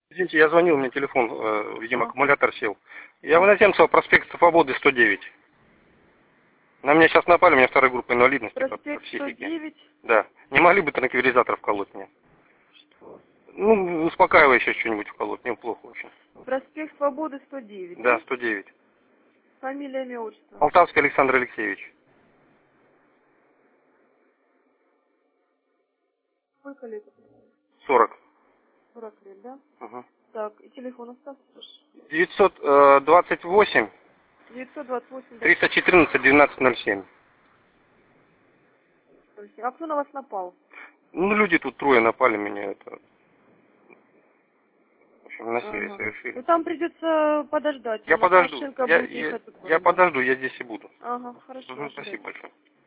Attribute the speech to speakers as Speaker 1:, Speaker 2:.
Speaker 1: Извините, я звонил, у меня телефон, видимо, аккумулятор сел. Я в Иноземцево, проспект Свободы, 109. На меня сейчас напали, у меня второй группа инвалидности по
Speaker 2: Проспект
Speaker 1: психике.
Speaker 2: 109.
Speaker 1: Да. Не могли бы транквилизатор вколоть мне? Ну, успокаивающее что-нибудь вколоть, мне плохо очень.
Speaker 2: Проспект Свободы 109,
Speaker 1: Да,
Speaker 2: да?
Speaker 1: 109.
Speaker 2: Фамилия, имя, отчество.
Speaker 1: Полтавский Александр Алексеевич.
Speaker 2: Сколько лет?
Speaker 1: 40.
Speaker 2: 40 лет, да?
Speaker 1: Угу.
Speaker 2: Так, и телефон оставьте.
Speaker 1: 928
Speaker 2: 928, да.
Speaker 1: 314 1207.
Speaker 2: А кто на вас напал?
Speaker 1: Ну, люди тут трое напали меня, это... В общем, насилие
Speaker 2: Ага.
Speaker 1: совершили.
Speaker 2: Ну там придется подождать.
Speaker 1: Я подожду.
Speaker 2: Лукашенко будет ехать.
Speaker 1: Я подожду, я здесь и буду.
Speaker 2: Ага, хорошо,
Speaker 1: Угу,
Speaker 2: ожидайте.
Speaker 1: спасибо большое.